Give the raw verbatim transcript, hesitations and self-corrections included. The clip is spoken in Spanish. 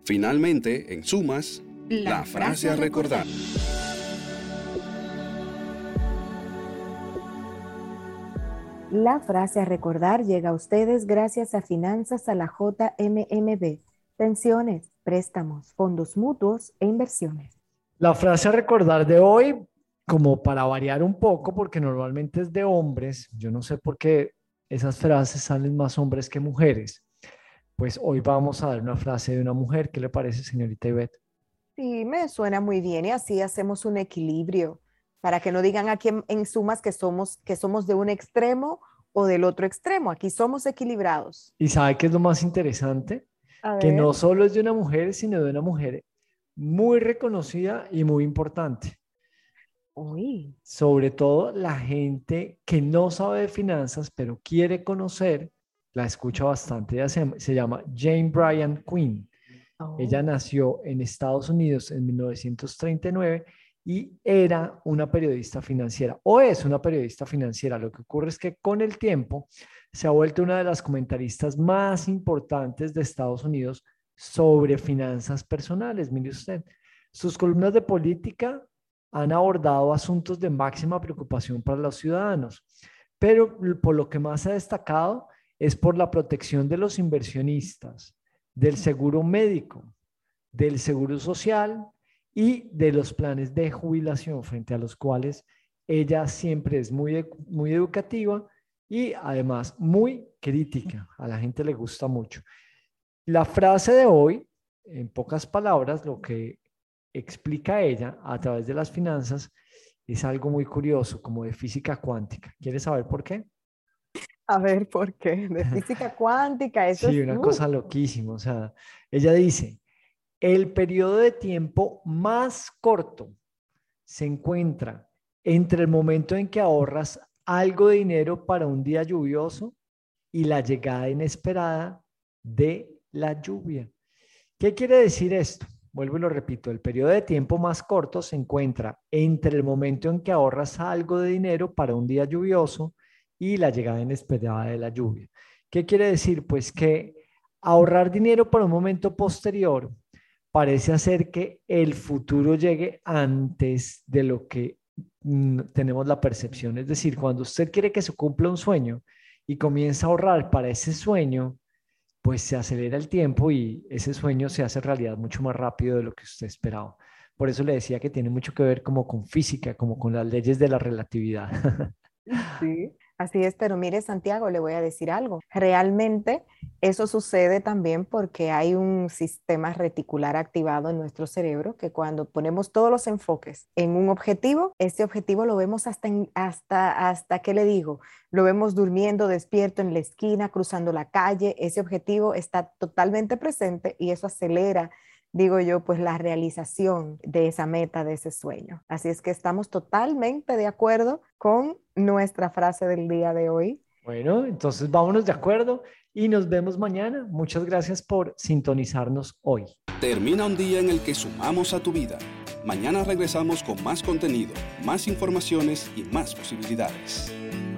Finalmente, en sumas, la, la frase a recordar. La frase a recordar llega a ustedes gracias a Finanzas a la J M M B, pensiones, préstamos, fondos mutuos e inversiones. La frase a recordar de hoy, como para variar un poco, porque normalmente es de hombres, yo no sé por qué esas frases salen más hombres que mujeres, pues hoy vamos a dar una frase de una mujer. ¿Qué le parece, señorita Ivette? Sí, me suena muy bien y así hacemos un equilibrio para que no digan aquí en, en sumas que somos, que somos de un extremo o del otro extremo. Aquí somos equilibrados. ¿Y sabe qué es lo más interesante? A Que ver. no solo es de una mujer, sino de una mujer muy reconocida y muy importante. Uy. Sobre todo la gente que no sabe de finanzas, pero quiere conocer, la escucha bastante. Ella se, se llama Jane Bryan Quinn. Oh. Ella nació en Estados Unidos en mil novecientos treinta y nueve y era una periodista financiera, o es una periodista financiera. Lo que ocurre es que con el tiempo se ha vuelto una de las comentaristas más importantes de Estados Unidos sobre finanzas personales. Mire usted, sus columnas de política han abordado asuntos de máxima preocupación para los ciudadanos, pero por lo que más ha destacado es por la protección de los inversionistas, del seguro médico, del seguro social y de los planes de jubilación, frente a los cuales ella siempre es muy, muy educativa y además muy crítica. A la gente le gusta mucho. La frase de hoy, en pocas palabras, lo que explica ella a través de las finanzas es algo muy curioso, como de física cuántica. ¿Quieres saber por qué? A ver, ¿por qué? De física cuántica, eso Sí, es... una Uh. cosa loquísima. O sea, ella dice, el periodo de tiempo más corto se encuentra entre el momento en que ahorras algo de dinero para un día lluvioso y la llegada inesperada de la lluvia. ¿Qué quiere decir esto? Vuelvo y lo repito, el periodo de tiempo más corto se encuentra entre el momento en que ahorras algo de dinero para un día lluvioso y la llegada inesperada de la lluvia. ¿Qué quiere decir? Pues que ahorrar dinero para un momento posterior parece hacer que el futuro llegue antes de lo que mm, tenemos la percepción. Es decir, cuando usted quiere que se cumpla un sueño y comienza a ahorrar para ese sueño, pues se acelera el tiempo y ese sueño se hace realidad mucho más rápido de lo que usted esperaba. Por eso le decía que tiene mucho que ver como con física, como con las leyes de la relatividad. Sí, así es, pero mire, Santiago, le voy a decir algo. Realmente eso sucede también porque hay un sistema reticular activado en nuestro cerebro que cuando ponemos todos los enfoques en un objetivo, ese objetivo lo vemos hasta, en, hasta, hasta, ¿qué le digo? Lo vemos durmiendo, despierto en la esquina, cruzando la calle. Ese objetivo está totalmente presente y eso acelera, digo yo, pues la realización de esa meta, de ese sueño. Así es que estamos totalmente de acuerdo con nuestra frase del día de hoy. Bueno, entonces vámonos de acuerdo y nos vemos mañana. Muchas gracias por sintonizarnos hoy. Termina un día en el que sumamos a tu vida. Mañana regresamos con más contenido, más informaciones y más posibilidades.